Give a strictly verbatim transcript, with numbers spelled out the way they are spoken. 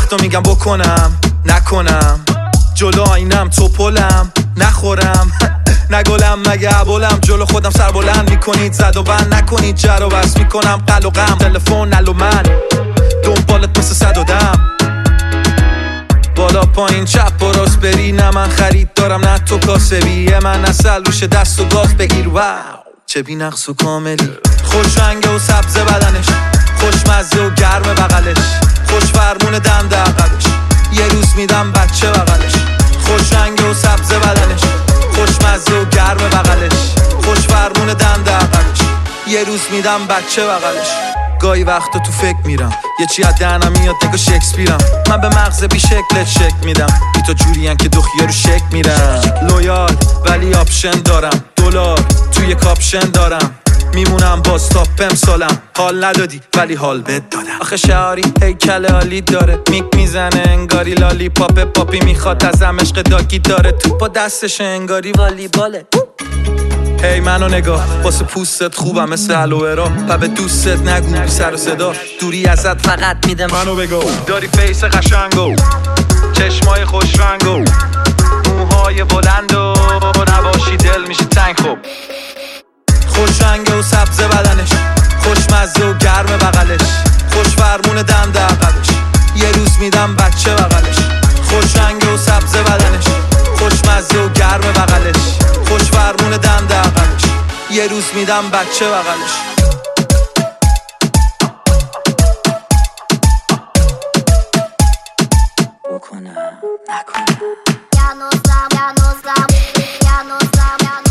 وقتا میگم بکنم نکنم، جلو آینم توپلم نخورم نگلم مگه عبالم، جلو خودم سر بلند میکنید زد و بند نکنید جر و بس میکنم قل و غم، تلفن نل و من دنبالت مثل صد و دم، بالا پایین چپ و راست بری، نه من خرید دارم نه تو کاسبی، من اصل روش دست و گاز بگیر. واو چه بی نقص و کاملی، خوش رنگه و سبز بدنش، خوشمزه و گرم بغلش، خوش فرمون دنده عقبش، یه روز میدم بچه بغلش، خوش رنگه و سبز بدنش، خوشمزه و گرم بغلش، خوش فرمون دنده عقبش، یه روز میدم بچه بغلش. گاهی وقتا تو فکر میرم یه چی از دهنم میاد نگاه شکسپیرم، من به مغز بی شکلت شک میدم، بی تو جورین که دو خیارو شک میرم، لویال ولی آپشن دارم، دلار توی کاپشن دارم، میمونم باز تا پم سالم، حال ندادی ولی حال بد دادم. آخه شعاری هیکل عالی داره، میک میزنه انگاری لالی پاپ، پاپی میخواد ازم عشق داگی داره، تو با دستش انگاری والی باله. هی hey, منو نگاه واسه پوستت خوبم مثل الوئرا، و به دوستت نگو بی سر و صدا، دوری ازت فقط میده منو بگو، داری فیس قشنگو چشمای خوش رنگو موهای بلند و نباشی دل میشه تنگ، خوب خوش رنگه و سبز بدنش، خوشمزه و گرم بغلش، خوش فرمون دنده عقبش، یه روز میدم بچه بغلش، خوش رنگه و سبز بدنش، خوشمزه و گرم بغلش، خوش فرمون دنده عقبش، یه روز میدم بچه بغلش. بکنم نکنم. Ya no sabes, ya no sabes, ya no sabes.